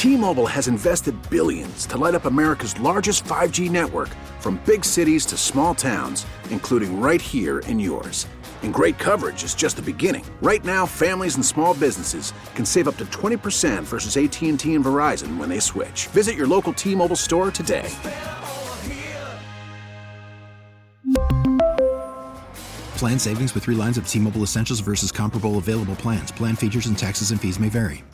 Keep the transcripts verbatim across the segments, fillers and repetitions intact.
T-Mobile has invested billions to light up America's largest five G network, from big cities to small towns, including right here in yours. And great coverage is just the beginning. Right now, families and small businesses can save up to twenty percent versus A T and T and Verizon when they switch. Visit your local T-Mobile store today. Plan savings with three lines of T-Mobile Essentials versus comparable available plans. Plan features and taxes and fees may vary.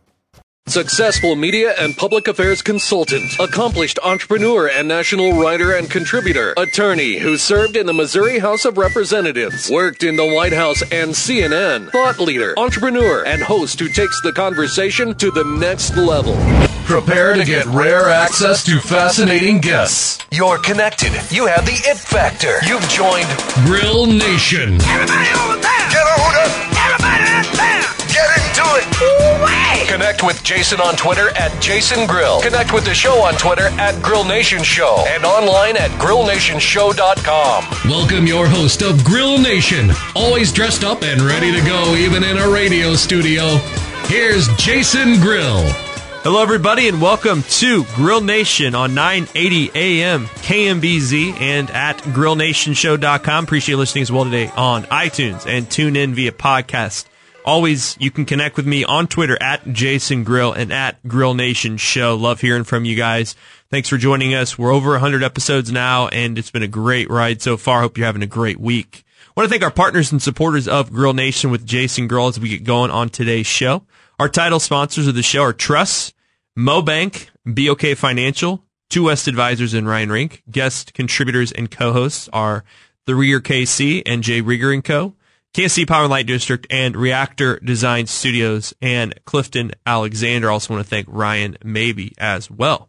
Successful media and public affairs consultant, accomplished entrepreneur and national writer and contributor, attorney who served in the Missouri House of Representatives, worked in the White House and C N N, thought leader, entrepreneur, and host who takes the conversation to the next level. Prepare to get rare access to fascinating guests. You're connected. You have the it factor. You've joined Grill Nation. Everybody over there! Get on up! Everybody out there! Get into it! Ooh-wee! Connect with Jason on Twitter at Jason Grill. Connect with the show on Twitter at Grill Nation Show and online at grill nation show dot com. Welcome your host of Grill Nation, always dressed up and ready to go even in a radio studio. Here's Jason Grill. Hello, everybody, and welcome to Grill Nation on nine eighty A M K M B Z and at grill nation show dot com. Appreciate you listening as well today on iTunes and tune in via podcast. Always, you can connect with me on Twitter at Jason Grill and at Grill Nation Show. Love hearing from you guys. Thanks for joining us. We're over one hundred episodes now, and it's been a great ride so far. Hope you're having a great week. I want to thank our partners and supporters of Grill Nation with Jason Grill as we get going on today's show. Our title sponsors of the show are Truss, MoBank, B O K Financial, Two West Advisors, and Ryan Rink. Guest contributors and co-hosts are The Rieger K C and Jay Rieger and Co., K S C Power and Light District, and Reactor Design Studios, and Clifton Alexander. Also want to thank Ryan Mabey as well.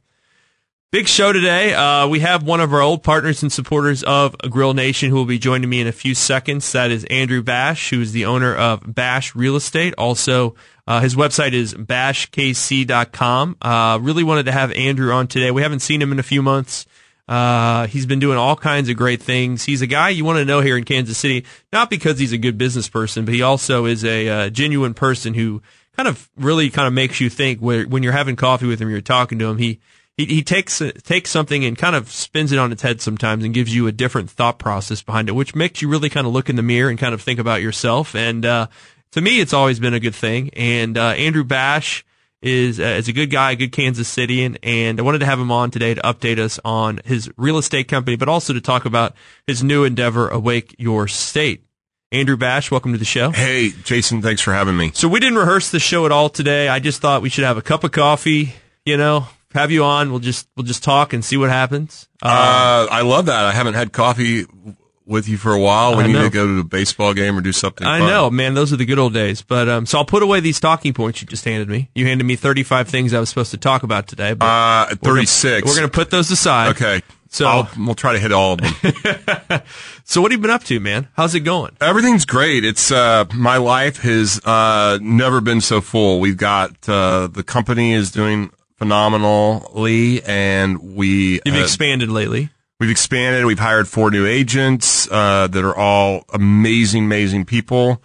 Big show today. Uh, we have one of our old partners and supporters of Grill Nation who will be joining me in a few seconds. That is Andrew Bash, who is the owner of Bash Real Estate. Also, uh, his website is bash k c dot com. Uh, really wanted to have Andrew on today. We haven't seen him in a few months. Uh, he's been doing all kinds of great things. He's a guy you want to know here in Kansas City, not because he's a good business person, but he also is a uh, genuine person who kind of really kind of makes you think where, when you're having coffee with him, you're talking to him. He He, he takes takes something and kind of spins it on its head sometimes and gives you a different thought process behind it, which makes you really kind of look in the mirror and kind of think about yourself. And uh, to me, it's always been a good thing. And uh, Andrew Bash is uh, is a good guy, a good Kansas Citian, and I wanted to have him on today to update us on his real estate company, but also to talk about his new endeavor, Awake Your State. Andrew Bash, welcome to the show. Hey, Jason, thanks for having me. So we didn't rehearse the show at all today. I just thought we should have a cup of coffee, you know, have you on. We'll just we'll just talk and see what happens. Uh, uh, I love that. I haven't had coffee with you for a while. We need to go to a baseball game or do something I fun. know, man. Those are the good old days. But um, so I'll put away these talking points you just handed me. You handed me thirty-five things I was supposed to talk about today. But uh, thirty-six. We're going to put those aside. Okay. So I'll, we'll try to hit all of them. So what have you been up to, man? How's it going? Everything's great. It's uh, my life has uh, never been so full. We've got uh, the company is doing phenomenally, and we You've uh, expanded lately. We've expanded. We've hired four new agents uh, that are all amazing, amazing people,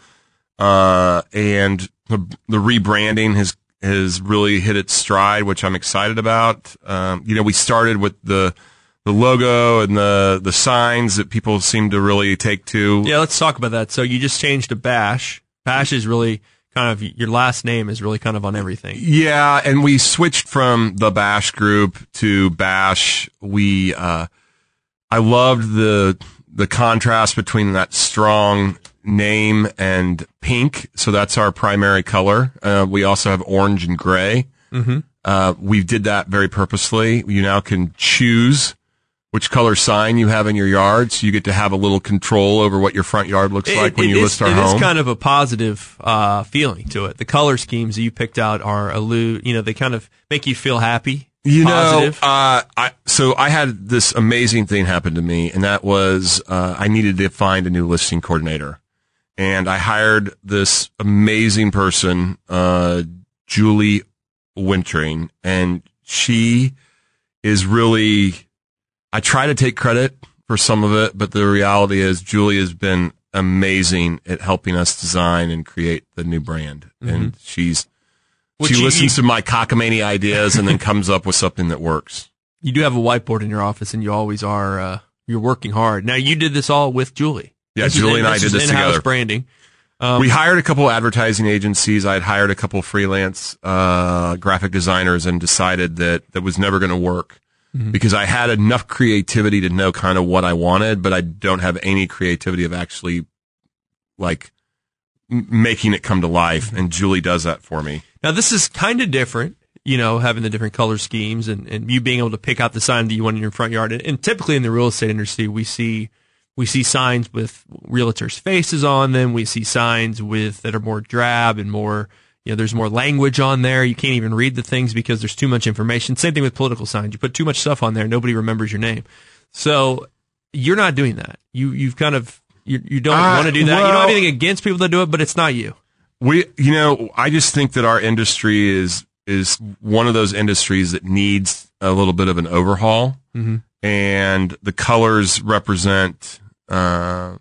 uh, and the, the rebranding has has really hit its stride, which I'm excited about. Um, you know, we started with the the logo and the the signs that people seem to really take to. Yeah, let's talk about that. So you just changed to Bash. Bash is really kind of, your last name is really kind of on everything. Yeah, and we switched from the Bash Group to Bash. We, uh, I loved the the contrast between that strong name and pink. So that's our primary color. Uh, we also have orange and gray. Mm-hmm. Uh, we did that very purposely. You now can choose which color sign you have in your yard, so you get to have a little control over what your front yard looks like it, when it you is, list our it home. It is kind of a positive uh, feeling to it. The color schemes that you picked out are allude, you know, they kind of make you feel happy. You positive. know, uh, I, so I had this amazing thing happen to me, and that was uh, I needed to find a new listing coordinator. And I hired this amazing person, uh, Julie Wintering, and she is really, I try to take credit for some of it, but the reality is Julie has been amazing at helping us design and create the new brand. Mm-hmm. And she's Which she you, listens you, to my cockamamie ideas and then comes up with something that works. You do have a whiteboard in your office, and you always are. Uh, you're working hard. Now, you did this all with Julie. Yeah, this Julie is, and I did this in-house together. Branding. Um, we hired a couple advertising agencies. I'd hired a couple freelance uh, graphic designers and decided that that was never going to work mm-hmm. because I had enough creativity to know kind of what I wanted, but I don't have any creativity of actually like m- making it come to life. Mm-hmm. And Julie does that for me. Now, this is kind of different, you know, having the different color schemes and, and you being able to pick out the sign that you want in your front yard. And, and typically in the real estate industry, we see we see signs with realtors' faces on them. We see signs with that are more drab and more, you know, there's more language on there. You can't even read the things because there's too much information. Same thing with political signs. You put too much stuff on there, nobody remembers your name. So you're not doing that. You you've kind of you you don't uh, want to do that. Well, you don't have anything against people that do it, but it's not you. We, you know, I just think that our industry is is one of those industries that needs a little bit of an overhaul, mm-hmm. and the colors represent uh,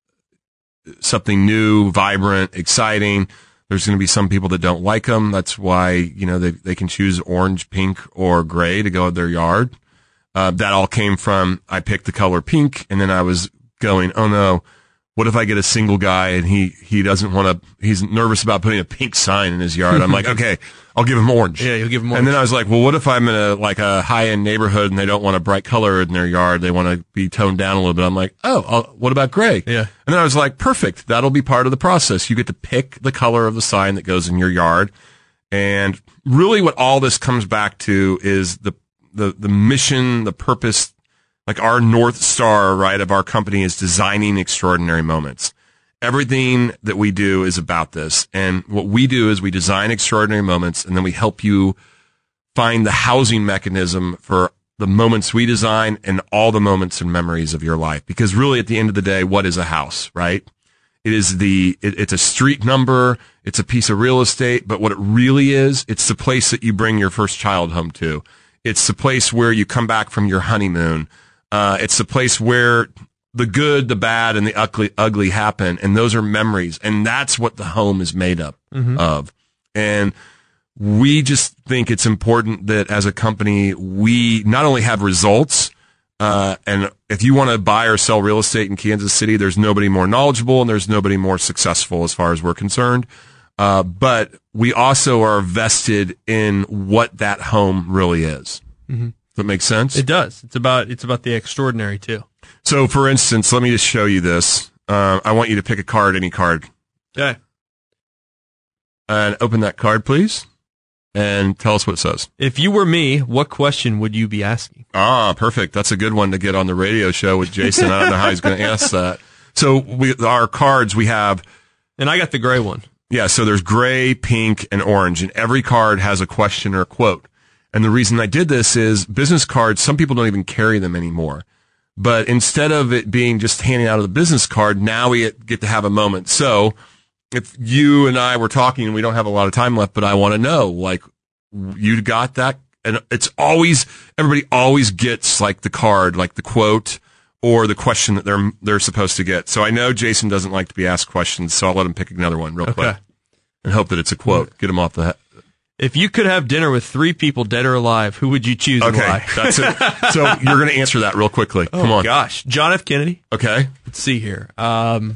something new, vibrant, exciting. There's going to be some people that don't like them. That's why, you know, they they can choose orange, pink, or gray to go in their yard. Uh, that all came from I picked the color pink, and then I was going, oh no. What if I get a single guy and he, he doesn't want to, he's nervous about putting a pink sign in his yard? I'm like, okay, I'll give him orange. Yeah, you'll give him orange. And then I was like, well, what if I'm in a, like a high-end neighborhood and they don't want a bright color in their yard? They want to be toned down a little bit. I'm like, oh, I'll, what about gray? Yeah. And then I was like, perfect. That'll be part of the process. You get to pick the color of the sign that goes in your yard. And really what all this comes back to is the, the, the mission, the purpose. Like our North Star, right, of our company is designing extraordinary moments. Everything that we do is about this. And what we do is we design extraordinary moments, and then we help you find the housing mechanism for the moments we design and all the moments and memories of your life. Because really, at the end of the day, what is a house, right? It is the, it, it's a street number, it's a piece of real estate, but what it really is, it's the place that you bring your first child home to. It's the place where you come back from your honeymoon. Uh, it's the place where the good, the bad, and the ugly, ugly happen, and those are memories, and that's what the home is made up mm-hmm. of. And we just think it's important that as a company, we not only have results, uh, and if you want to buy or sell real estate in Kansas City, there's nobody more knowledgeable and there's nobody more successful as far as we're concerned. Uh, but we also are vested in what that home really is. Mm-hmm. Does that make sense? It does. It's about it's about the extraordinary too. So, for instance, let me just show you this. Uh, I want you to pick a card, any card. Okay. And open that card, please, and tell us what it says. If you were me, what question would you be asking? Ah, perfect. That's a good one to get on the radio show with Jason. I don't know how he's going to ask that. So, we our cards we have, and I got the gray one. Yeah. So there's gray, pink, and orange, and every card has a question or a quote. And the reason I did this is business cards, some people don't even carry them anymore. But instead of it being just handing out of the business card, now we get to have a moment. So if you and I were talking and we don't have a lot of time left, but I want to know, like, you got that? And it's always, everybody always gets like the card, like the quote or the question that they're, they're supposed to get. So I know Jason doesn't like to be asked questions, so I'll let him pick another one real okay. quick and hope that it's a quote. Get him off the head. If you could have dinner with three people, dead or alive, who would you choose and okay, why? That's it. So you're going to answer that real quickly. Oh, Come on. Gosh. John F. Kennedy. Okay. Let's see here. Um,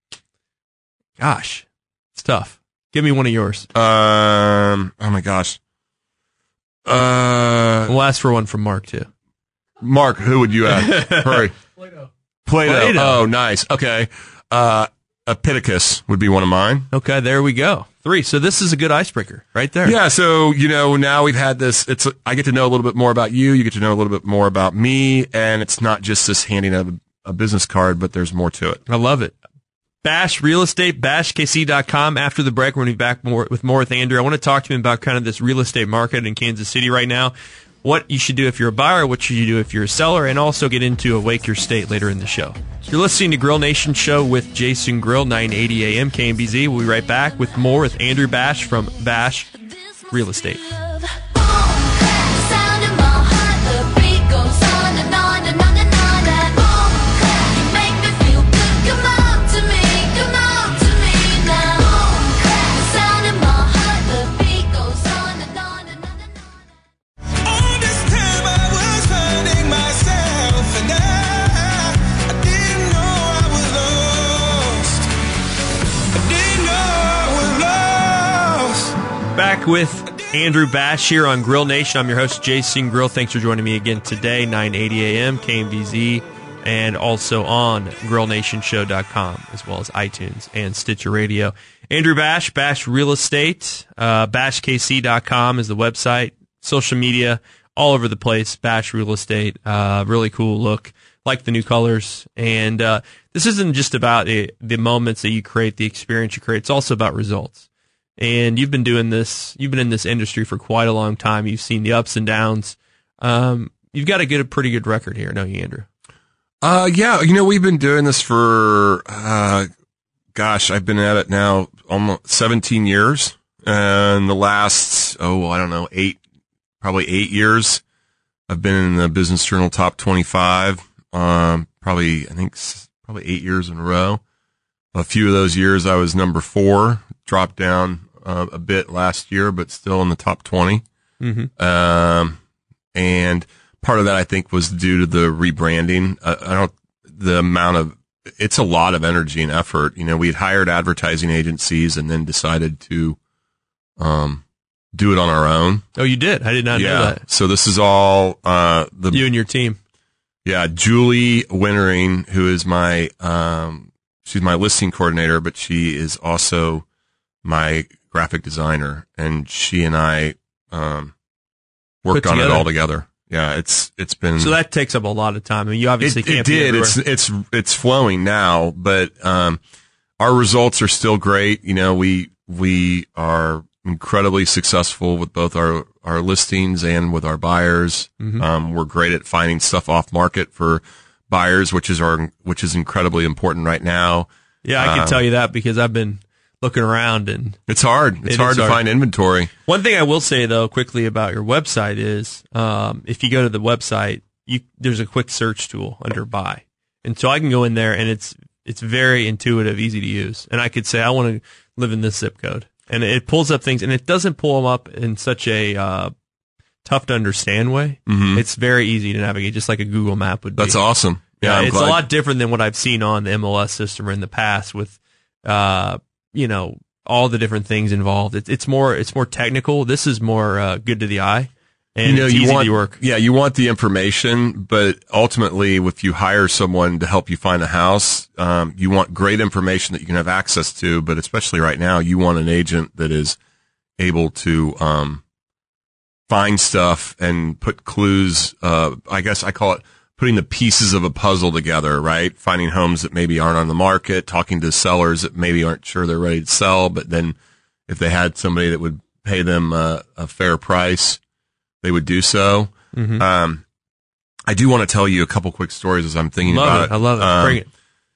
gosh. It's tough. Give me one of yours. Um. Oh, my gosh. Uh. We'll ask for one from Mark, too. Mark, who would you ask? Hurry. Plato. Plato. Plato. Oh, nice. Okay. Uh, Epictetus would be one of mine. Okay, there we go. Three. So this is a good icebreaker right there. Yeah. So, you know, now we've had this, it's, I get to know a little bit more about you. You get to know a little bit more about me. And it's not just this handing out a, a business card, but there's more to it. I love it. Bash Real Estate, bash k c dot com. After the break, we're going to be back more, with more with Andrew. I want to talk to him about kind of this real estate market in Kansas City right now. What you should do if you're a buyer, what should you do if you're a seller, and also get into Awake Your State later in the show. You're listening to Grill Nation Show with Jason Grill, nine eighty A M K M B Z. We'll be right back with more with Andrew Bash from Bash Real Estate. back with Andrew Bash here on Grill Nation. I'm your host, Jason Grill. Thanks for joining me again today, nine eighty a.m., K M B Z, and also on grill nation show dot com, as well as iTunes and Stitcher Radio. Andrew Bash, Bash Real Estate, uh, bash k c dot com is the website, social media, all over the place, Bash Real Estate. Uh, really cool look, like the new colors. And uh, this isn't just about it, the moments that you create, the experience you create. It's also about results. And you've been doing this, you've been in this industry for quite a long time. You've seen the ups and downs. Um, you've got to get a pretty good record here, don't you, Andrew? Uh, yeah, you know, we've been doing this for, uh, gosh, I've been at it now almost seventeen years. And the last, oh, I don't know, eight, probably eight years, I've been in the Business Journal Top twenty-five. Um, probably, I think, probably eight years in a row. A few of those years I was number four, dropped down uh, a bit last year, but still in the top twenty. Mm-hmm. Um, and part of that, I think, was due to the rebranding. Uh, I don't, the amount of, it's a lot of energy and effort. You know, we had hired advertising agencies and then decided to, um, do it on our own. Oh, you did? I did not yeah. know that. So this is all, uh, the, you and your team. Yeah. Julie Wintering, who is my, um, she's my listing coordinator, but she is also my graphic designer, and she and I, um, worked on it all together. Yeah, it's it's been so that takes up a lot of time. I mean, you obviously it, can't. It did. Be it's it's it's flowing now, but um, our results are still great. You know, we we are incredibly successful with both our our listings and with our buyers. Mm-hmm. Um, we're great at finding stuff off market for buyers, which is our which is incredibly important right now. Yeah, I can um, tell you that because I've been looking around, and it's hard. It's it hard to hard. find inventory. One thing I will say though, quickly about your website is, um, if you go to the website, you there's a quick search tool under buy, and so I can go in there, and it's it's very intuitive, easy to use, and I could say I want to live in this zip code, and it pulls up things, and it doesn't pull them up in such a uh, tough to understand way. Mm-hmm. It's very easy to navigate, just like a Google map would be. That's awesome. Yeah, yeah it's glad. a lot different than what I've seen on the M L S system or in the past with. Uh, you know, all the different things involved. It's it's more it's more technical. This is more uh, good to the eye, and you know, it's you easy want, to work. Yeah, you want the information, but ultimately, if you hire someone to help you find a house, um, you want great information that you can have access to. But especially right now, you want an agent that is able to um, find stuff and put clues. Uh, I guess I call it putting the pieces of a puzzle together, right? Finding homes that maybe aren't on the market, talking to sellers that maybe aren't sure they're ready to sell, but then if they had somebody that would pay them uh, a fair price, they would do so. Mm-hmm. Um, I do want to tell you a couple quick stories as I'm thinking love about it. it. I love it. Um, Bring it.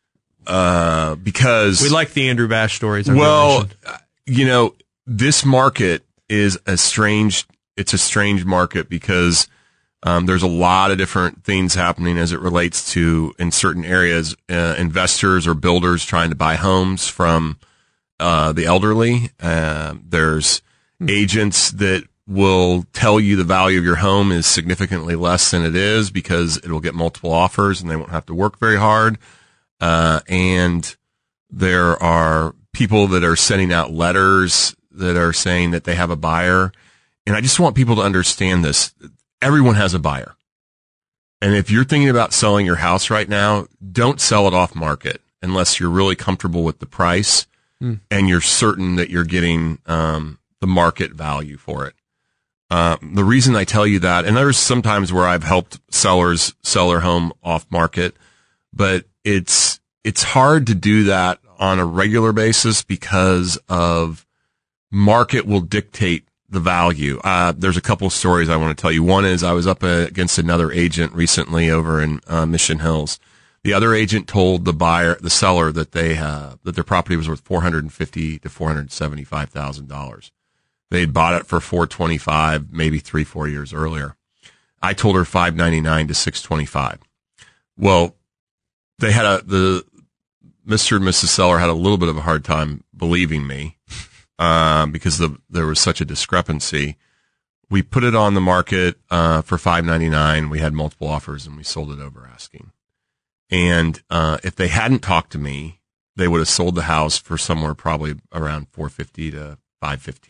Uh, because we like the Andrew Bash stories. Well, you know, this market is a strange, it's a strange market because Um, there's a lot of different things happening as it relates to, in certain areas, uh, investors or builders trying to buy homes from uh, the elderly. Uh, there's mm-hmm. agents that will tell you the value of your home is significantly less than it is because it will get multiple offers and they won't have to work very hard. Uh, and there are people that are sending out letters that are saying that they have a buyer. And I just want people to understand this. Everyone has a buyer. And if you're thinking about selling your house right now, don't sell it off market unless you're really comfortable with the price mm. and you're certain that you're getting um, the market value for it. Uh, the reason I tell you that, and there's sometimes where I've helped sellers sell their home off market, but it's it's hard to do that on a regular basis because of market will dictate the value. Uh, there's a couple of stories I want to tell you. One is I was up uh, against another agent recently over in uh, Mission Hills. The other agent told the buyer, the seller, that they uh, that their property was worth four hundred fifty to four hundred seventy-five thousand dollars. They had bought it for four twenty-five, maybe three, four years earlier. I told her five ninety-nine to six twenty-five. Well, they had a the Mister and Missus Seller had a little bit of a hard time believing me. Um, because the, there was such a discrepancy. We put it on the market uh, for five ninety-nine. We had multiple offers, and we sold it over asking. And uh, if they hadn't talked to me, they would have sold the house for somewhere probably around four fifty to five fifteen.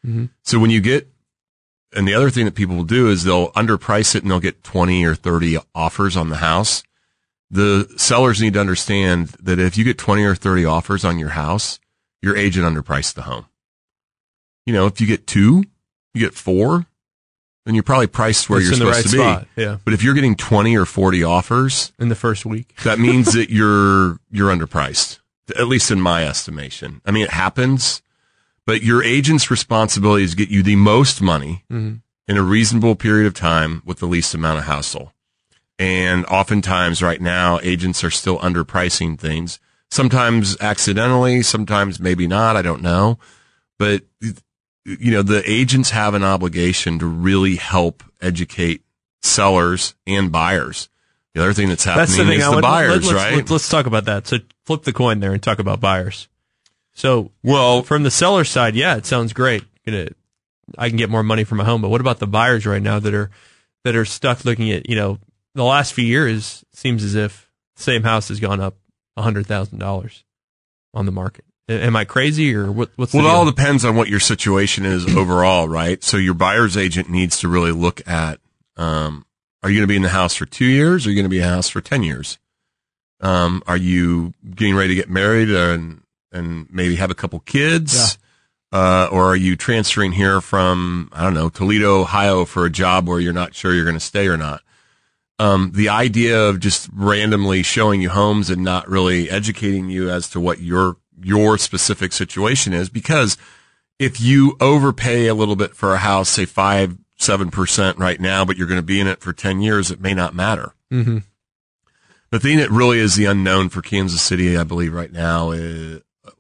Mm-hmm. So when you get, and the other thing that people will do is they'll underprice it and they'll get twenty or thirty offers on the house. The sellers need to understand that if you get twenty or thirty offers on your house, your agent underpriced the home. You know, if you get two, you get four, then you're probably priced where It's you're in the supposed right to spot, be. yeah. But if you're getting twenty or forty offers in the first week, that means that you're you're underpriced, at least in my estimation. I mean, it happens, but your agent's responsibility is to get you the most money mm-hmm. in a reasonable period of time with the least amount of hassle. And oftentimes right now, agents are still underpricing things, sometimes accidentally, sometimes maybe not, I don't know. But, you know, the agents have an obligation to really help educate sellers and buyers. The other thing that's happening that's the thing is I the would, buyers, let, let's, right? Let's, let's talk about that. So flip the coin there and talk about buyers. So, well, from the seller side, yeah, it sounds great. Gonna, I can get more money for my home, but what about the buyers right now that are that are stuck looking at, you know, the last few years, it seems as if the same house has gone up one hundred thousand dollars on the market. Am I crazy or what, what's the Well, it deal? all depends on what your situation is overall, right? So your buyer's agent needs to really look at, um, are you going to be in the house for two years or are you going to be in the house for ten years? Um, are you getting ready to get married and, and maybe have a couple kids? Yeah. Uh, or are you transferring here from, I don't know, Toledo, Ohio for a job where you're not sure you're going to stay or not? Um, the idea of just randomly showing you homes and not really educating you as to what your, your specific situation is, because if you overpay a little bit for a house, say five, seven percent right now, but you're going to be in it for ten years, it may not matter. Mm-hmm. The thing that really is the unknown for Kansas City, I believe right now is,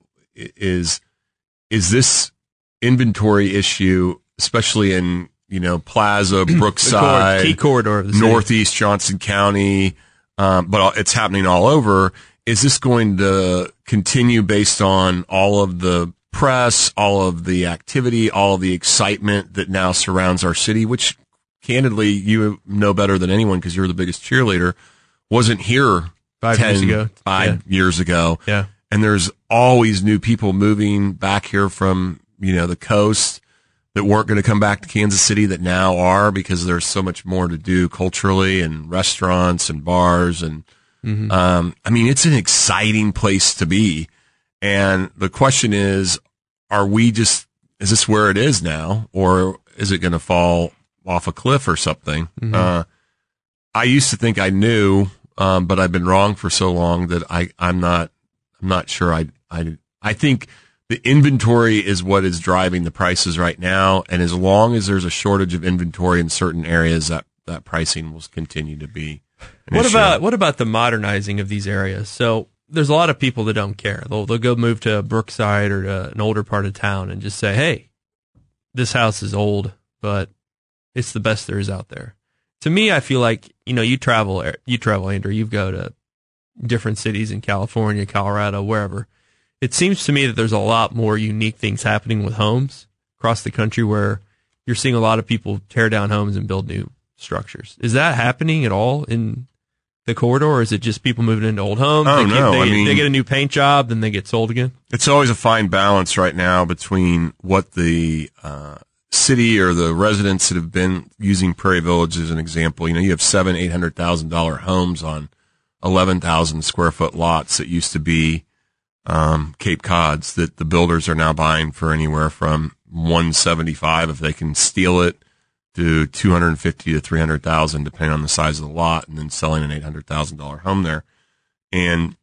is, is this inventory issue, especially in, you know, Plaza, Brookside, key corridor of the city. Northeast Johnson County, um, but it's happening all over. Is this going to continue based on all of the press, all of the activity, all of the excitement that now surrounds our city, which candidly you know better than anyone because you're the biggest cheerleader, wasn't here five ten, years ago. Five yeah. years ago. Yeah. And there's always new people moving back here from, you know, the coast that weren't going to come back to Kansas City that now are, because there's so much more to do culturally and restaurants and bars. And, mm-hmm. um, I mean, it's an exciting place to be. And the question is, are we just, is this where it is now, or is it going to fall off a cliff or something? Mm-hmm. Uh, I used to think I knew, um, but I've been wrong for so long that I, I'm not, I'm not sure. I, I, I think the inventory is what is driving the prices right now. And as long as there's a shortage of inventory in certain areas, that, that pricing will continue to be an What issue. about, what about the modernizing of these areas? So there's a lot of people that don't care. They'll, they'll go move to Brookside or to an older part of town and just say, hey, this house is old, but it's the best there is out there. To me, I feel like, you know, you travel, you travel, Andrew, you go to different cities in California, Colorado, wherever. It seems to me that there's a lot more unique things happening with homes across the country where you're seeing a lot of people tear down homes and build new structures. Is that happening at all in the corridor, or is it just people moving into old homes? Oh, they, get, no. they, I mean, they get a new paint job, then they get sold again? It's always a fine balance right now between what the uh, city or the residents that have been using Prairie Village as an example. You know, you have seven, eight hundred thousand dollar homes on eleven thousand square foot lots that used to be um, Cape Cods that the builders are now buying for anywhere from one seventy-five if they can steal it to two hundred fifty to three hundred thousand depending on the size of the lot, and then selling an eight hundred thousand dollar home there. And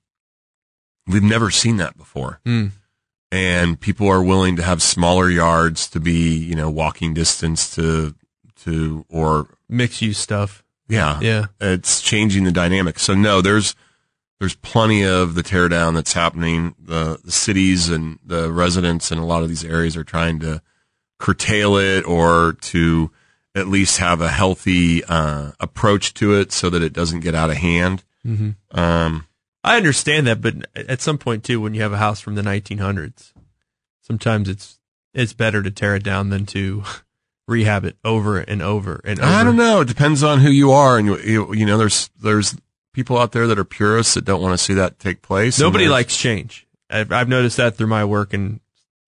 we've never seen that before. Mm. And people are willing to have smaller yards to be, you know, walking distance to, to, or mixed use stuff. Yeah. Yeah. It's changing the dynamic. So no, there's, there's plenty of the tear down that's happening. The, the cities and the residents in a lot of these areas are trying to curtail it or to at least have a healthy, uh, approach to it so that it doesn't get out of hand. Mm-hmm. Um, I understand that, but at some point too, when you have a house from the nineteen hundreds, sometimes it's it's better to tear it down than to rehab it over and over and over. I don't know. It depends on who you are, and you you, you know, there's there's people out there that are purists that don't want to see that take place. Nobody likes change. I've, I've noticed that through my work in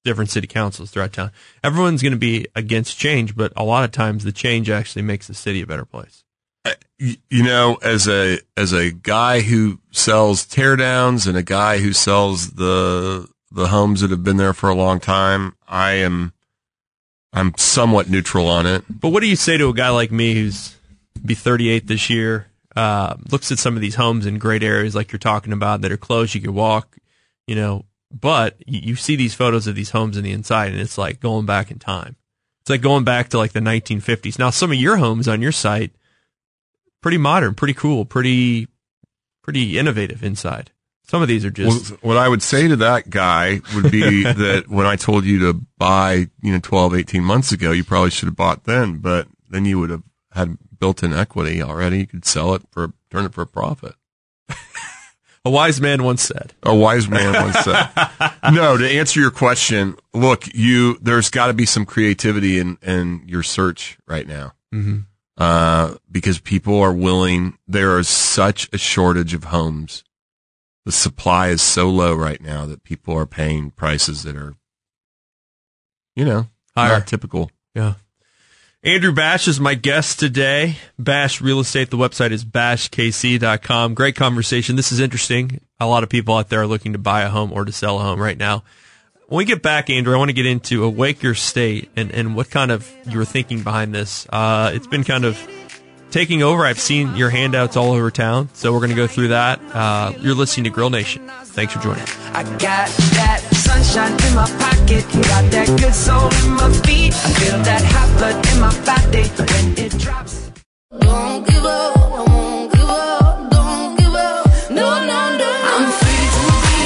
different city councils throughout town. Everyone's going to be against change, but a lot of times the change actually makes the city a better place. You know, as a as a guy who sells teardowns and a guy who sells the the homes that have been there for a long time, I am I'm somewhat neutral on it. But what do you say to a guy like me who's be thirty-eight this year, uh, looks at some of these homes in great areas like you're talking about that are close, you could walk, you know, but you, you see these photos of these homes in the inside and it's like going back in time. It's like going back to like the nineteen fifties. Now, some of your homes on your site, pretty modern, pretty cool, pretty pretty innovative inside. Some of these are just... Well, what I would say to that guy would be that when I told you to buy, you know, twelve, eighteen months ago, you probably should have bought then, but then you would have had built-in equity already. You could sell it for, turn it for a profit. A wise man once said. A wise man once said. No, to answer your question, look, you, there's got to be some creativity in, in your search right now. Mm-hmm. Uh, because people are willing, there is such a shortage of homes. The supply is so low right now that people are paying prices that are, you know, higher. Not typical. Yeah. Andrew Bash is my guest today. Bash Real Estate. The website is bash k c dot com. Great conversation. This is interesting. A lot of people out there are looking to buy a home or to sell a home right now. When we get back, Andrew, I want to get into Awake Your State and, and what kind of you were thinking behind this. Uh, it's been kind of taking over. I've seen your handouts all over town, so we're going to go through that. Uh, you're listening to Grill Nation. Thanks for joining. I got that sunshine in my pocket, got that good soul in my feet. I feel that hot blood in my body when it drops. Don't give up, I won't give up, don't give up, no, no, no. I'm free to be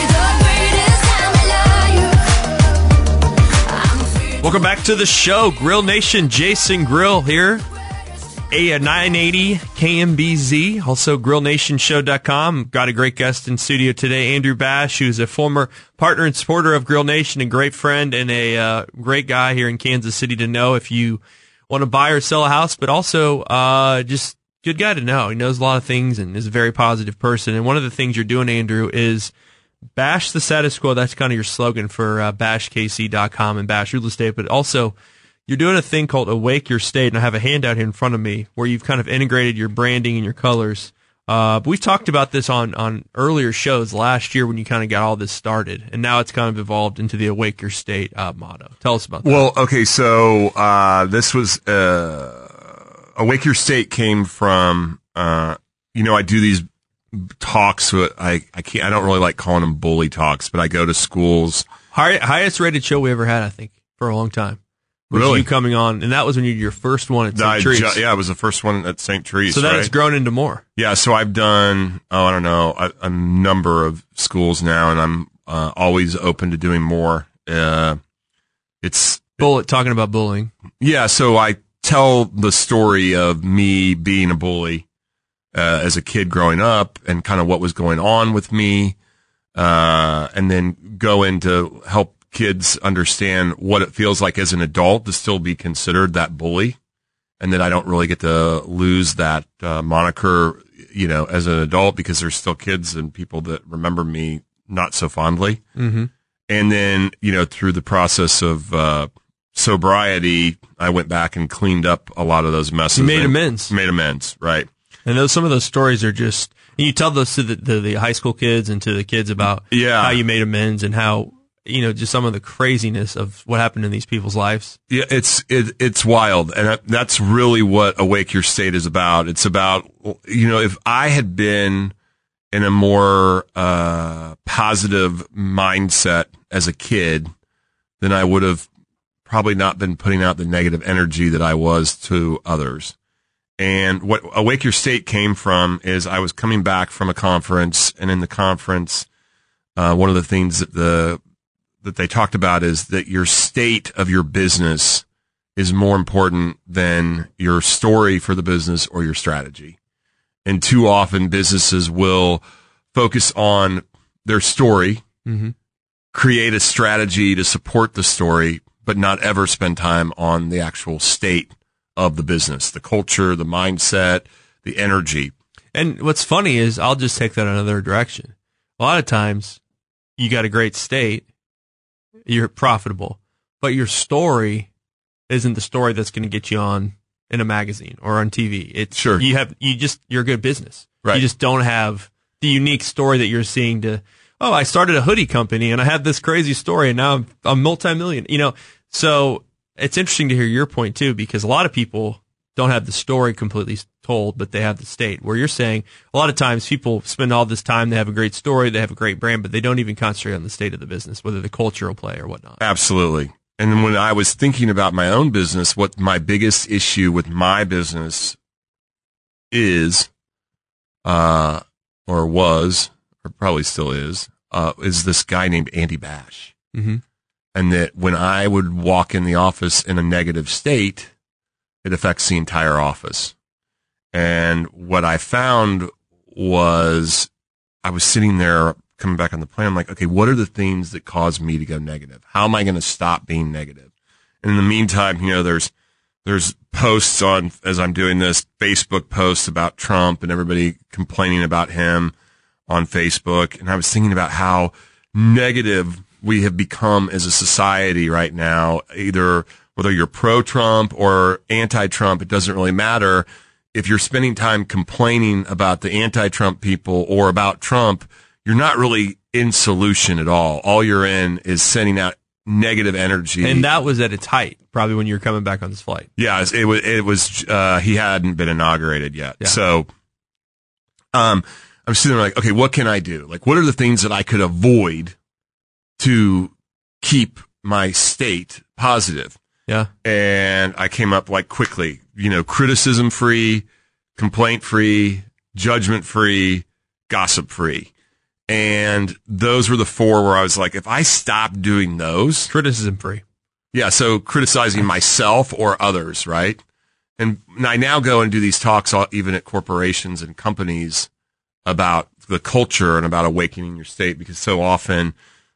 the greatest, I'm a liar. Welcome back to the show, Grill Nation. Jason Grill here. A nine eighty K M B Z, also grill nation show dot com. Got a great guest in studio today, Andrew Bash, who's a former partner and supporter of Grill Nation, a great friend and a uh, great guy here in Kansas City to know if you want to buy or sell a house, but also uh, just good guy to know. He knows a lot of things and is a very positive person. And one of the things you're doing, Andrew, is bash the status quo. That's kind of your slogan for uh, bash k c dot com and Bash Real Estate, but also you're doing a thing called Awake Your State, and I have a handout here in front of me where you've kind of integrated your branding and your colors. Uh, but we've talked about this on, on earlier shows last year when you kind of got all this started, and now it's kind of evolved into the Awake Your State uh, motto. Tell us about that. Well, okay, so uh, this was uh, Awake Your State came from, uh, you know, I do these talks. With, I I can't. I don't really like calling them bully talks, but I go to schools. High, highest rated show we ever had, I think, for a long time. Was really? You coming on, and that was when you did your first one at Saint Therese. Ju- yeah, it was the first one at Saint Therese. So that right? has grown into more. Yeah, so I've done, oh, I don't know, a, a number of schools now, and I'm uh, always open to doing more. Uh, it's Bull, talking about bullying. Yeah, so I tell the story of me being a bully uh, as a kid growing up and kind of what was going on with me, uh, and then go into help kids understand what it feels like as an adult to still be considered that bully, and that I don't really get to lose that uh, moniker, you know, as an adult, because there's still kids and people that remember me not so fondly. Mm-hmm. And then, you know, through the process of uh, sobriety, I went back and cleaned up a lot of those messes. You made amends. Made amends, right. And those, some of those stories are just, and you tell those to the, the, the high school kids and to the kids about yeah. how you made amends and how, you know, just some of the craziness of what happened in these people's lives. Yeah, it's it, it's wild, and that's really what Awake Your State is about. It's about, you know, if I had been in a more uh, positive mindset as a kid, then I would have probably not been putting out the negative energy that I was to others. And what Awake Your State came from is I was coming back from a conference, and in the conference, uh, one of the things that the that they talked about is that your state of your business is more important than your story for the business or your strategy. And too often businesses will focus on their story, mm-hmm. create a strategy to support the story, but not ever spend time on the actual state of the business, the culture, the mindset, the energy. And what's funny is I'll just take that another direction. A lot of times you got a great state, you're profitable, but your story isn't the story that's going to get you on in a magazine or on T V. It's sure. you have, you just, you're a good business. Right. You just don't have the unique story that you're seeing to, oh, I started a hoodie company and I had this crazy story and now I'm, I'm multi-million, you know? So it's interesting to hear your point too, because a lot of people don't have the story completely told, but they have the state, where you're saying a lot of times people spend all this time, they have a great story, they have a great brand, but they don't even concentrate on the state of the business, whether the cultural play or whatnot. Absolutely. And then when I was thinking about my own business, what my biggest issue with my business is, uh, or was, or probably still is, uh, is this guy named Andy Bash. Mm-hmm. And that when I would walk in the office in a negative state, it affects the entire office. And what I found was I was sitting there coming back on the plane. I'm like, okay, what are the things that cause me to go negative? How am I going to stop being negative? And in the meantime, you know, there's, there's posts on, as I'm doing this, Facebook posts about Trump and everybody complaining about him on Facebook. And I was thinking about how negative we have become as a society right now, either whether you're pro-Trump or anti-Trump, it doesn't really matter. If you're spending time complaining about the anti-Trump people or about Trump, you're not really in solution at all. All you're in is sending out negative energy. And that was at its height, probably when you were coming back on this flight. Yeah, it was, it was, uh, he hadn't been inaugurated yet. Yeah. So, um, I'm sitting there like, okay, what can I do? Like, what are the things that I could avoid to keep my state positive? Yeah. And I came up like quickly, you know, criticism free, complaint free, judgment free, gossip free. And those were the four where I was like, if I stop doing those. Criticism free. Yeah. So criticizing myself or others, right? And I now go and do these talks even at corporations and companies about the culture and about awakening your state, because so often,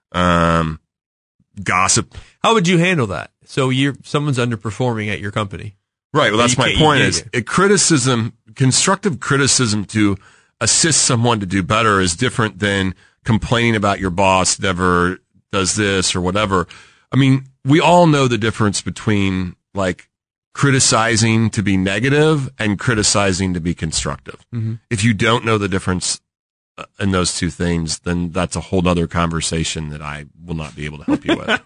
um, gossip. How would you handle that? So you're, someone's underperforming at your company. Right. Well, that's my point is it, criticism, constructive criticism to assist someone to do better is different than complaining about your boss never does this or whatever. I mean, we all know the difference between like criticizing to be negative and criticizing to be constructive. Mm-hmm. If you don't know the difference in those two things, then that's a whole other conversation that I will not be able to help you with.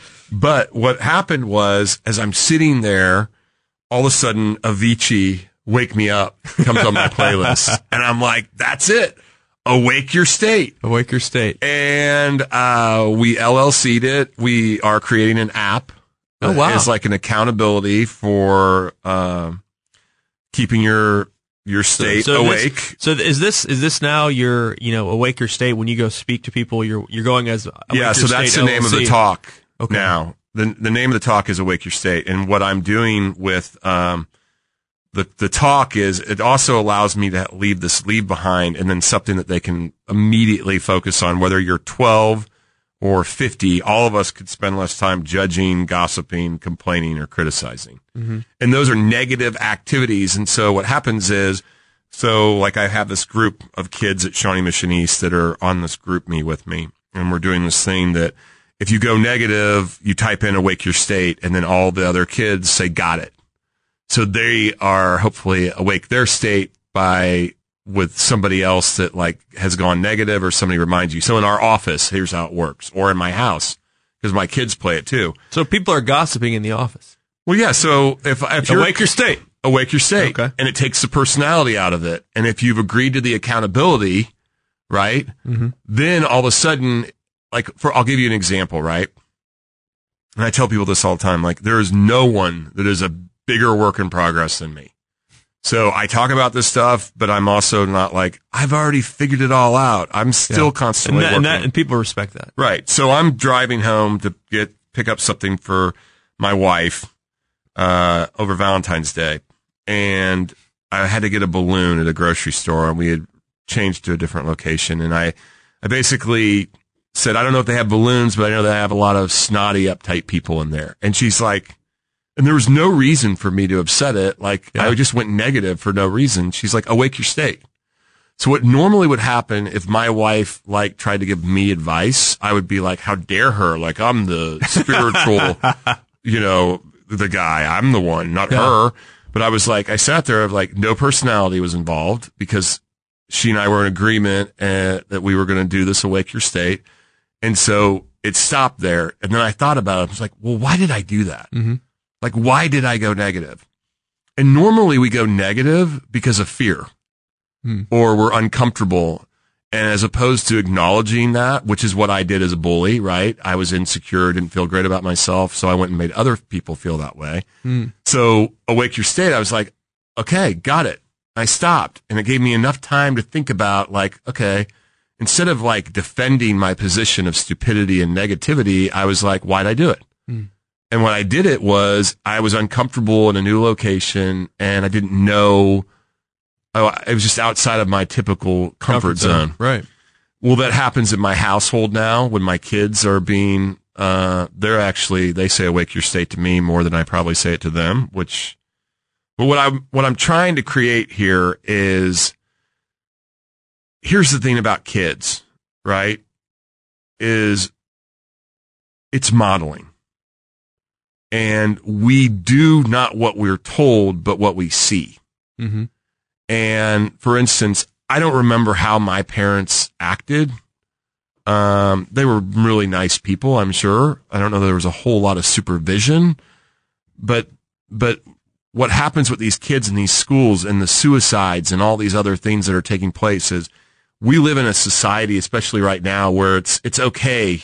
But what happened was, as I'm sitting there, all of a sudden, Avicii, Wake Me Up, comes on my playlist. And I'm like, that's it. Awake Your State. Awake Your State. And uh we L L C'd it. We are creating an app. Oh, wow. It's like an accountability for uh, keeping your your state so, so awake. This, so is this is this now your, you know, Awake Your State? When you go speak to people, you're you're going as Awake Yeah, so Your that's State the name L L C. of the talk. Okay. Now, the the name of the talk is Awake Your State, and what I'm doing with um the the talk is it also allows me to leave this leave behind, and then something that they can immediately focus on. Whether you're twelve or fifty, all of us could spend less time judging, gossiping, complaining, or criticizing, mm-hmm. and those are negative activities. And so what happens is, so like I have this group of kids at Shawnee Mission East that are on this group me with me, and we're doing this thing that. If you go negative, you type in Awake Your State, and then all the other kids say, got it. So they are hopefully awake their state by with somebody else that like has gone negative or somebody reminds you. So in our office, here's how it works, or in my house, because my kids play it too. So people are gossiping in the office. Well, yeah. So if, if you're Awake Your State, Awake Your State, okay. And it takes the personality out of it. And if you've agreed to the accountability, right, mm-hmm. then all of a sudden, like, for, I'll give you an example, right? And I tell people this all the time, like, there is no one that is a bigger work in progress than me. So I talk about this stuff, but I'm also not like, I've already figured it all out. I'm still yeah. constantly and that, working. And, that, and people respect that. Right. So I'm driving home to get, pick up something for my wife, uh, over Valentine's Day. And I had to get a balloon at a grocery store, and we had changed to a different location. And I, I basically said, I don't know if they have balloons, but I know they have a lot of snotty, uptight people in there. And she's like, and there was no reason for me to upset it. Like, yeah. I just went negative for no reason. She's like, Awake Your State. So what normally would happen if my wife like tried to give me advice, I would be like, how dare her? Like I'm the spiritual, you know, the guy. I'm the one, not Yeah. her. But I was like, I sat there of like no personality was involved because she and I were in agreement uh, that we were going to do this Awake Your State. And so it stopped there. And then I thought about it. I was like, well, why did I do that? Mm-hmm. Like, why did I go negative? And normally we go negative because of fear. Hmm. Or we're uncomfortable. And as opposed to acknowledging that, which is what I did as a bully, right? I was insecure, didn't feel great about myself, so I went and made other people feel that way. Hmm. So Awake Your State, I was like, okay, got it. I stopped. And it gave me enough time to think about like, okay, instead of like defending my position of stupidity and negativity, I was like, why'd I do it? Hmm. And when I did it was I was uncomfortable in a new location and I didn't know. Oh, it was just outside of my typical comfort, comfort zone. zone. Right. Well, that happens in my household now when my kids are being, uh, they're actually, they say Awake Your State to me more than I probably say it to them, which, but what I'm, what I'm trying to create here is, here's the thing about kids, right? Is it's modeling. And we do not what we're told, but what we see. Mm-hmm. And for instance, I don't remember how my parents acted. Um, they were really nice people, I'm sure. I don't know there was a whole lot of supervision, but, but what happens with these kids in these schools and the suicides and all these other things that are taking place is we live in a society, especially right now, where it's, it's okay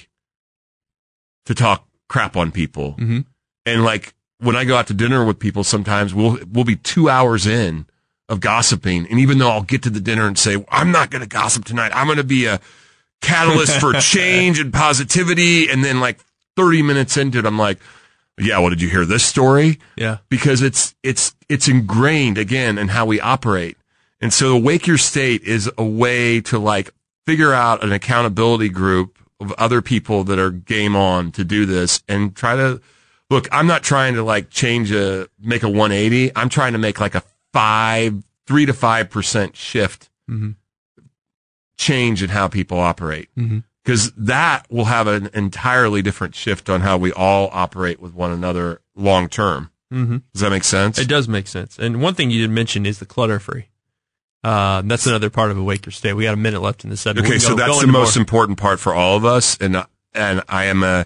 to talk crap on people. Mm-hmm. And like when I go out to dinner with people, sometimes we'll, we'll be two hours in of gossiping. And even though I'll get to the dinner and say, I'm not going to gossip tonight. I'm going to be a catalyst for change and positivity. And then like thirty minutes into it, I'm like, yeah, well, did you hear this story? Yeah. Because it's, it's, it's ingrained again in how we operate. And so Awake Your State is a way to like figure out an accountability group of other people that are game on to do this and try to look, I'm not trying to like change a, make a one eighty. I'm trying to make like a five, three to five percent shift mm-hmm. change in how people operate. Because mm-hmm. that will have an entirely different shift on how we all operate with one another long term. Mm-hmm. Does that make sense? It does make sense. And one thing you did mention is the clutter free. Uh, that's another part of Awake Your State. We got a minute left in the segment. Okay, so go, that's go the most more. important part for all of us. And, and I am a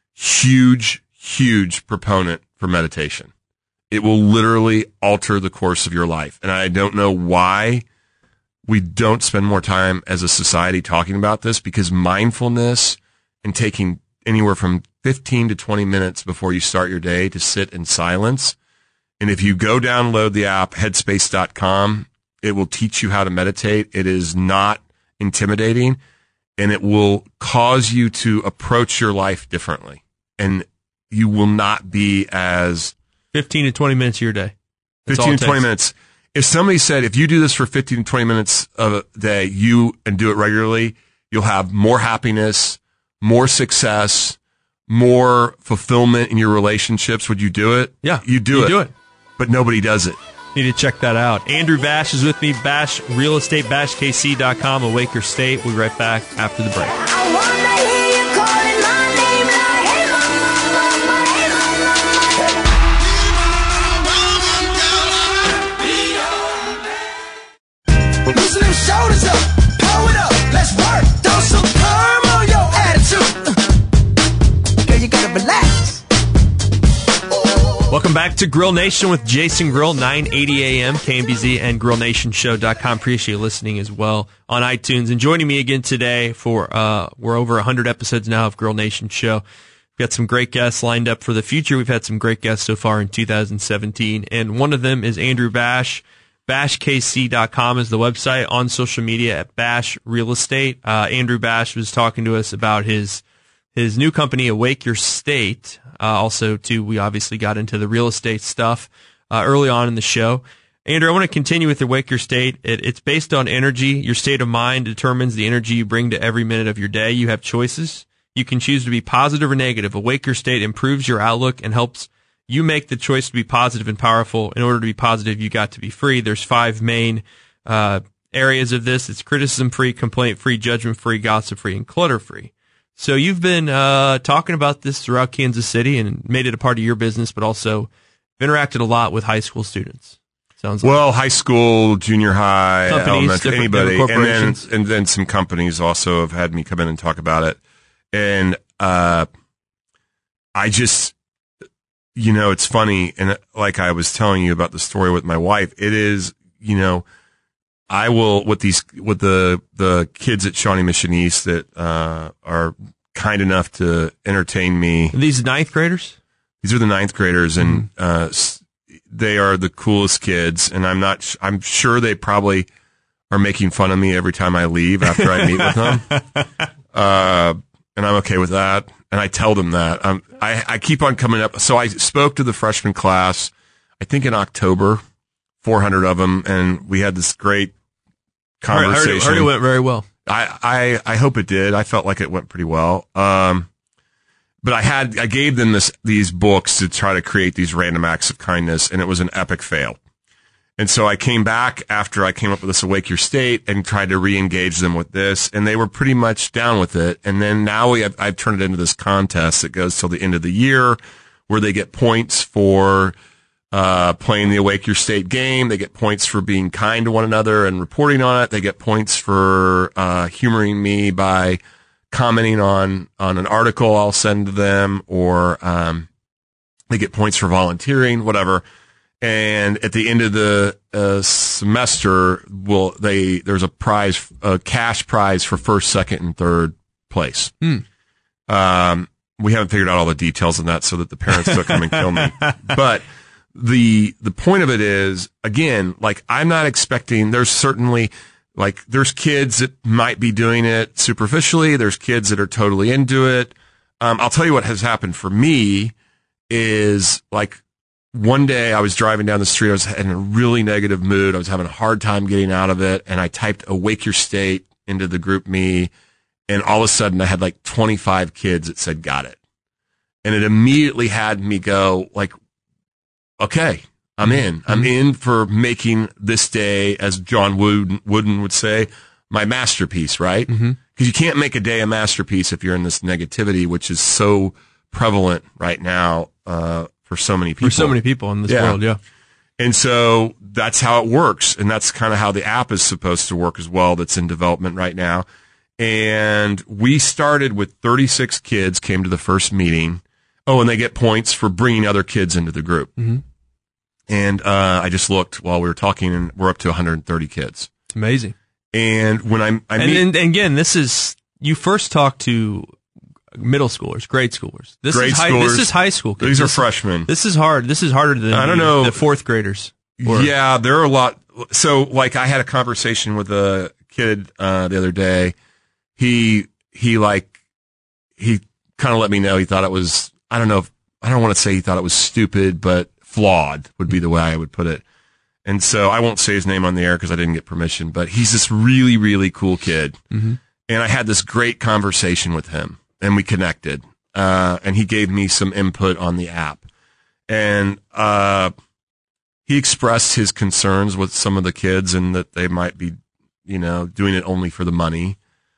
huge, huge proponent for meditation. It will literally alter the course of your life. And I don't know why we don't spend more time as a society talking about this, because mindfulness and taking anywhere from fifteen to twenty minutes before you start your day to sit in silence. And if you go download the app, headspace dot com, it will teach you how to meditate. It is not intimidating, and it will cause you to approach your life differently. And you will not be as fifteen to twenty minutes of your day. That's fifteen to twenty minutes. If somebody said, if you do this for fifteen to twenty minutes of a day, you, and do it regularly, you'll have more happiness, more success, more fulfillment in your relationships. Would you do it? Yeah. You do you it. do it. But nobody does it. Need to check that out. Andrew Bash is with me. Bash Real Estate, bash k c dot com. Awake Your State. We'll be right back after the break. I wanna hear you calling my name like, hey, mama, hey, mama. Loosen them shoulders up, pull it up, let's work. Throw some curve on your attitude. Girl, you gotta relax. Welcome back to Grill Nation with Jason Grill, nine eighty a m, K M B Z, and grill nation show dot com. Appreciate you listening as well on iTunes. And joining me again today for, uh, we're over one hundred episodes now of Grill Nation Show. We've got some great guests lined up for the future. We've had some great guests so far in two thousand seventeen, and one of them is Andrew Bash. bash k c dot com is the website, on social media at Bash Real Estate. Uh, Andrew Bash was talking to us about his his new company, Awake Your State. Uh, also, too, we obviously got into the real estate stuff uh, early on in the show. Andrew, I want to continue with Awake Your State. It, it's based on energy. Your state of mind determines the energy you bring to every minute of your day. You have choices. You can choose to be positive or negative. Awake Your State improves your outlook and helps you make the choice to be positive and powerful. In order to be positive, you got to be free. There's five main uh areas of this. It's criticism-free, complaint-free, judgment-free, gossip-free, and clutter-free. So you've been uh, talking about this throughout Kansas City and made it a part of your business, but also interacted a lot with high school students. Sounds well, like. high school, junior high, companies, elementary, different, anybody, different and then corporations. and then some companies also have had me come in and talk about it. And uh, I just, you know, it's funny, and like I was telling you about the story with my wife, it is, you know, I will with these with the the kids at Shawnee Mission East that uh, are kind enough to entertain me. Are these ninth graders? These are the ninth graders, and Mm-hmm. uh, s- they are the coolest kids. And I'm not. Sh- I'm sure they probably are making fun of me every time I leave after I meet with them. Uh, and I'm okay with that. And I tell them that. Um, I I keep on coming up. So I spoke to the freshman class, I think in October, four hundred of them, and we had this great conversation. I heard, it, heard it went very well. I, I, I hope it did. I felt like it went pretty well. Um, but I had, I gave them this, these books to try to create these random acts of kindness, and it was an epic fail. And so I came back after I came up with this Awake Your State and tried to re-engage them with this, and they were pretty much down with it. And then now we have, I've turned it into this contest that goes till the end of the year where they get points for, Uh, playing the Awake Your State game. They get points for being kind to one another and reporting on it. They get points for uh, humoring me by commenting on on an article I'll send to them, or um, they get points for volunteering, whatever. And at the end of the uh, semester, will they there's a prize, a cash prize for first, second, and third place. Hmm. Um, we haven't figured out all the details on that so that the parents don't come and kill me, but. The, the point of it is, again, like, I'm not expecting, there's certainly, like, there's kids that might be doing it superficially. There's kids that are totally into it. Um, I'll tell you what has happened for me is, like, one day I was driving down the street. I was in a really negative mood. I was having a hard time getting out of it. And I typed Awake Your State into the group me. And all of a sudden I had like twenty-five kids that said, got it. And it immediately had me go, like, okay, I'm in. I'm in for making this day, as John Wooden, Wooden would say, my masterpiece, right? Because mm-hmm. you can't make a day a masterpiece if you're in this negativity, which is so prevalent right now uh, for so many people. For so many people in this yeah. world, yeah. And so that's how it works. And that's kind of how the app is supposed to work as well, that's in development right now. And we started with thirty-six kids, came to the first meeting. Oh, and they get points for bringing other kids into the group. Mm-hmm. And uh, I just looked while we were talking, and we're up to one hundred thirty kids. It's amazing. And when I'm, I and, meet, and, and again, this is, you first talk to middle schoolers, grade schoolers. This grade is high, schoolers. This is high school kids. These this are freshmen. Is, this is hard. This is harder than I don't the, know. the fourth graders. Or, yeah, there are a lot. So, like, I had a conversation with a kid uh, the other day. He he like he kind of let me know he thought it was. I don't know if I don't want to say he thought it was stupid, but flawed would be the way I would put it. And so I won't say his name on the air because I didn't get permission, but he's this really, really cool kid. Mm-hmm. And I had this great conversation with him, and we connected. Uh, and he gave me some input on the app. And uh, he expressed his concerns with some of the kids and that they might be, you know, doing it only for the money.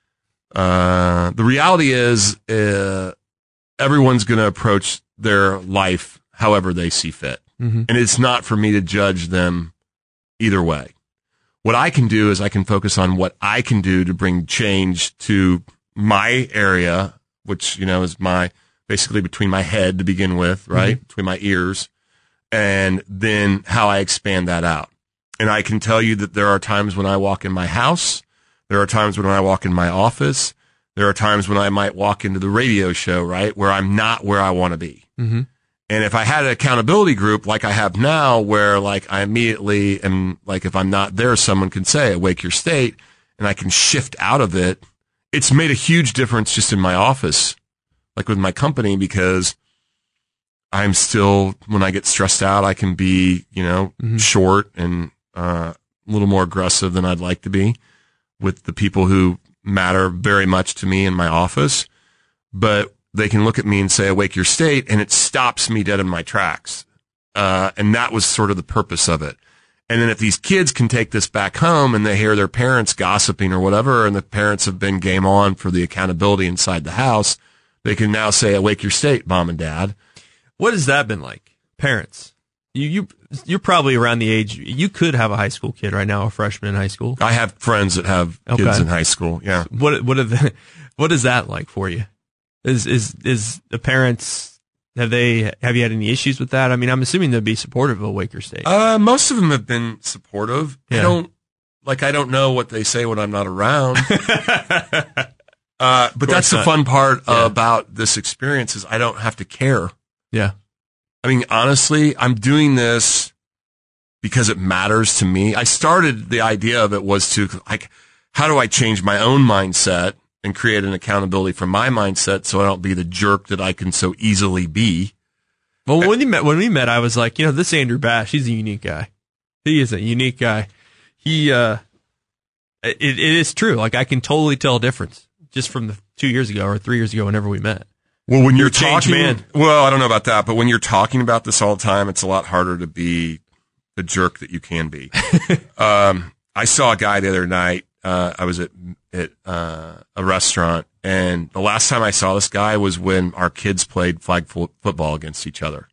Uh, the reality is uh, everyone's going to approach their life however they see fit. Mm-hmm. And it's not for me to judge them either way. What I can do is I can focus on what I can do to bring change to my area, which, you know, is my basically between my head to begin with, right? Mm-hmm. Between my ears, and then how I expand that out. And I can tell you that there are times when I walk in my house. There are times when I walk in my office. There are times when I might walk into the radio show, right? Where I'm not where I want to be. Mm-hmm. And if I had an accountability group like I have now, where like I immediately am like, if I'm not there, someone can say, Awake Your State, and I can shift out of it. It's made a huge difference just in my office, like with my company, because I'm still, when I get stressed out, I can be, you know, mm-hmm. short and uh, a little more aggressive than I'd like to be with the people who matter very much to me in my office. But they can look at me and say, Awake Your State, and it stops me dead in my tracks. Uh, and that was sort of the purpose of it. And then if these kids can take this back home and they hear their parents gossiping or whatever, and the parents have been game on for the accountability inside the house, they can now say, "Awake your state, mom and dad." What has that been like? Parents, you, you, you're probably around the age, you could have a high school kid right now, a freshman in high school. I have friends that have Okay. kids in high school. Yeah. What, what, are the, what is that like for you? Is, is, is the parents, have they, have you had any issues with that? I mean, I'm assuming they'd be supportive of Awake Your State. Uh, most of them have been supportive. Yeah. I don't, like, I don't know what they say when I'm not around. uh, but that's the not. fun part Yeah. about this experience is I don't have to care. Yeah. I mean, honestly, I'm doing this because it matters to me. I started, the idea of it was to, like, how do I change my own mindset and create an accountability for my mindset so I don't be the jerk that I can so easily be. Well, when you met, when we met, I was like, you know, this Andrew Bash, he's a unique guy. He is a unique guy. He, uh, it, it is true. Like, I can totally tell a difference just from the two years ago or three years ago whenever we met. Well, when you're, You're a changed talking, man. well, I don't know about that, but when you're talking about this all the time, it's a lot harder to be the jerk that you can be. um, I saw a guy the other night. Uh, I was at, at, uh, a restaurant, and the last time I saw this guy was when our kids played flag fo- football against each other.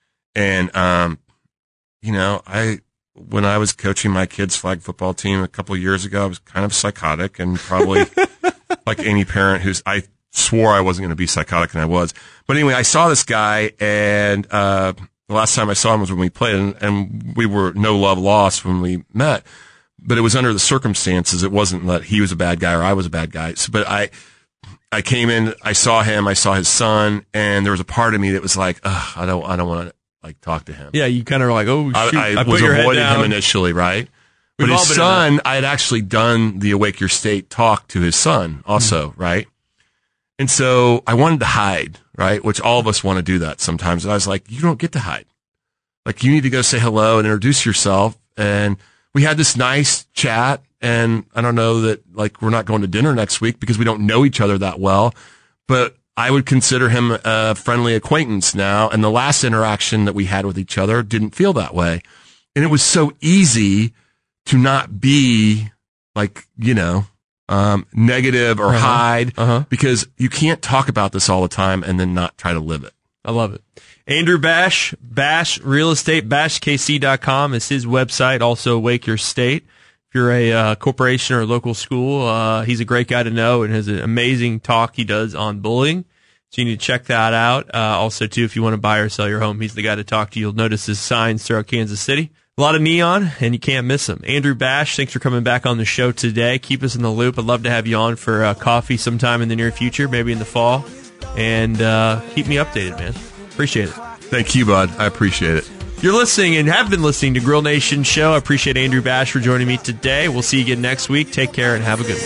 And, um, you know, I, when I was coaching my kids' flag football team a couple of years ago, I was kind of psychotic and probably like any parent who's, I, swore I wasn't going to be psychotic, and I was. But anyway, I saw this guy, and uh the last time I saw him was when we played, and, and we were no love lost when we met. But it was under the circumstances. It wasn't that he was a bad guy or I was a bad guy. So, but I, I came in, I saw him, I saw his son, and there was a part of me that was like, ugh, I don't, I don't want to like talk to him. Yeah, you kind of were like, oh, shoot, I, I, I put was your head avoiding down. him initially, right? We've But all his been in son, I had actually done the Awake Your State talk to his son also, mm-hmm. right? And so I wanted to hide, right? Which all of us want to do that sometimes. And I was like, you don't get to hide. Like, you need to go say hello and introduce yourself. And we had this nice chat. And I don't know that, like, we're not going to dinner next week because we don't know each other that well. But I would consider him a friendly acquaintance now. And the last interaction that we had with each other didn't feel that way. And it was so easy to not be like, you know, um, negative or uh-huh. hide uh-huh. because you can't talk about this all the time and then not try to live it. I love it. Andrew Bash, Bash Real Estate, bash k c dot com is his website. Also, Wake Your State. If you're a uh, corporation or a local school, uh, he's a great guy to know and has an amazing talk he does on bullying. So you need to check that out. Uh, also, too, if you want to buy or sell your home, he's the guy to talk to. You'll notice his signs throughout Kansas City. A lot of neon, and you can't miss him. Andrew Bash, thanks for coming back on the show today. Keep us in the loop. I'd love to have you on for uh, coffee sometime in the near future, maybe in the fall. And uh, keep me updated, man. Appreciate it. Thank you, bud. I appreciate it. You're listening and have been listening to Grill Nation Show. I appreciate Andrew Bash for joining me today. We'll see you again next week. Take care and have a good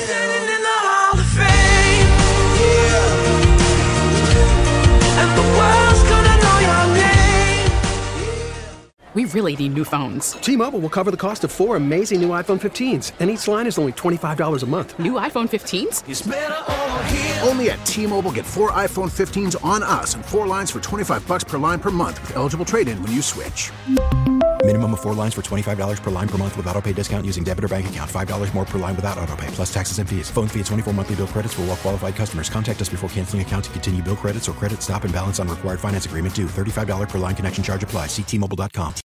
one. We really need new phones. T-Mobile will cover the cost of four amazing new iPhone fifteens, and each line is only twenty-five dollars a month. New iPhone fifteens? It's better over here. Only at T-Mobile, get four iPhone fifteens on us and four lines for twenty-five bucks per line per month with eligible trade-in when you switch. Minimum of four lines for twenty-five dollars per line per month with autopay discount using debit or bank account. five dollars more per line without autopay, plus taxes and fees. Phone fee at twenty-four monthly bill credits for well-qualified customers. Contact us before canceling account to continue bill credits or credit stop and balance on required finance agreement due. thirty-five dollars per line connection charge applies. See T Mobile dot com.